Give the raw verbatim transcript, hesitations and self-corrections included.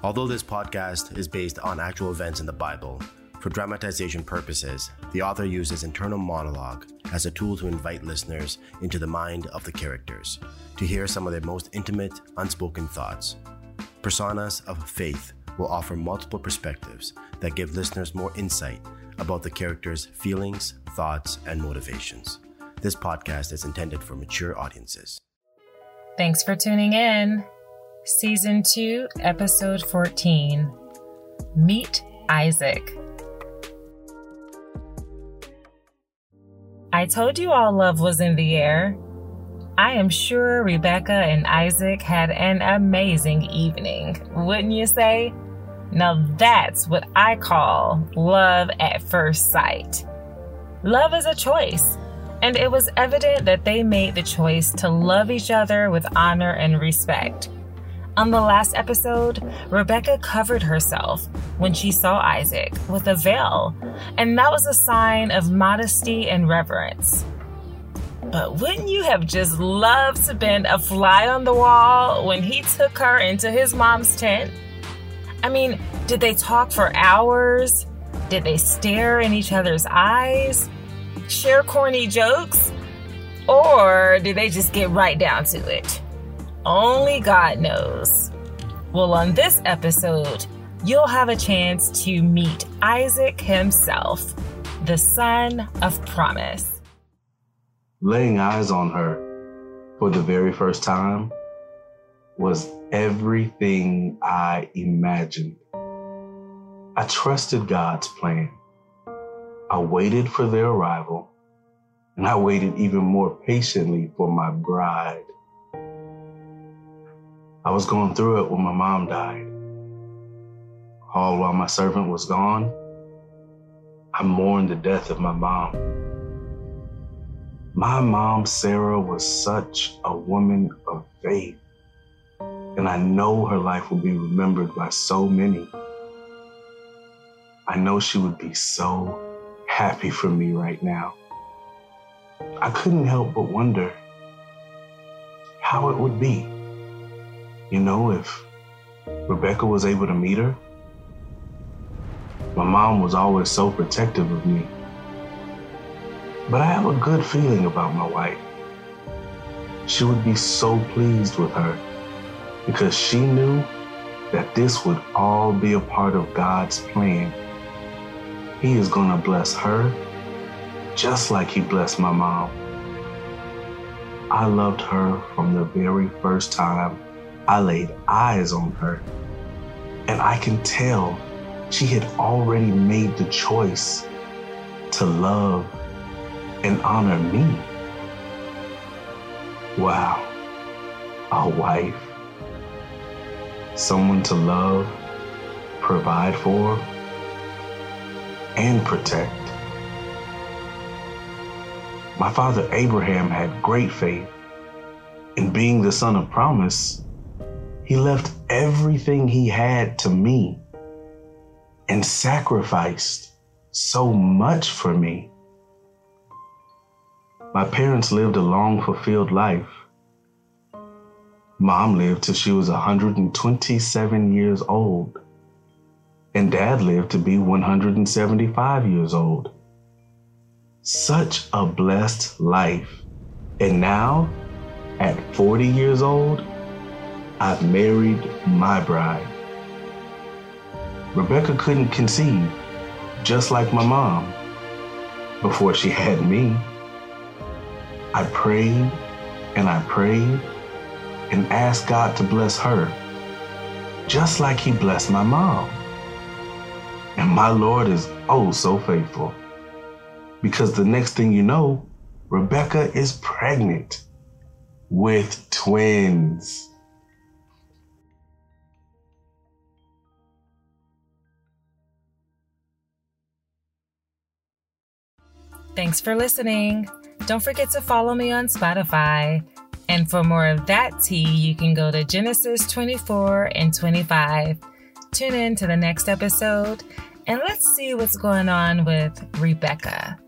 Although this podcast is based on actual events in the Bible, for dramatization purposes, the author uses internal monologue as a tool to invite listeners into the mind of the characters, to hear some of their most intimate, unspoken thoughts. Personas of Faith will offer multiple perspectives that give listeners more insight about the characters' feelings, thoughts, and motivations. This podcast is intended for mature audiences. Thanks for tuning in. Season two, Episode fourteen. Meet Isaac. I told you all love was in the air. I am sure Rebecca and Isaac had an amazing evening, wouldn't you say? Now that's what I call love at first sight. Love is a choice, and it was evident that they made the choice to love each other with honor and respect. On the last episode, Rebecca covered herself when she saw Isaac with a veil, and that was a sign of modesty and reverence. But wouldn't you have just loved to been a fly on the wall when he took her into his mom's tent? I mean, did they talk for hours? Did they stare in each other's eyes? Share corny jokes? Or did they just get right down to it? Only God knows. Well, on this episode, you'll have a chance to meet Isaac himself, the son of promise. Laying eyes on her for the very first time was everything I imagined. I trusted God's plan. I waited for their arrival, and I waited even more patiently for my bride. I was going through it when my mom died. All while my servant was gone, I mourned the death of my mom. My mom, Sarah, was such a woman of faith, and I know her life will be remembered by so many. I know she would be so happy for me right now. I couldn't help but wonder how it would be, you know, if Rebecca was able to meet her. My mom was always so protective of me. But I have a good feeling about my wife. She would be so pleased with her because she knew that this would all be a part of God's plan. He is going to bless her just like he blessed my mom. I loved her from the very first time I laid eyes on her, and I can tell she had already made the choice to love and honor me. Wow, a wife, someone to love, provide for, and protect. My father Abraham had great faith. In being the son of promise, he left everything he had to me and sacrificed so much for me. My parents lived a long, fulfilled life. Mom lived till she was one hundred twenty-seven years old, and Dad lived to be one hundred seventy-five years old. Such a blessed life. And now, at forty years old, I've married my bride. Rebecca couldn't conceive, just like my mom, before she had me. I prayed and I prayed and asked God to bless her, just like he blessed my mom. And my Lord is oh so faithful, because the next thing you know, Rebecca is pregnant with twins. Thanks for listening. Don't forget to follow me on Spotify. And for more of that tea, you can go to Genesis twenty-four and twenty-five. Tune in to the next episode, and let's see what's going on with Rebecca.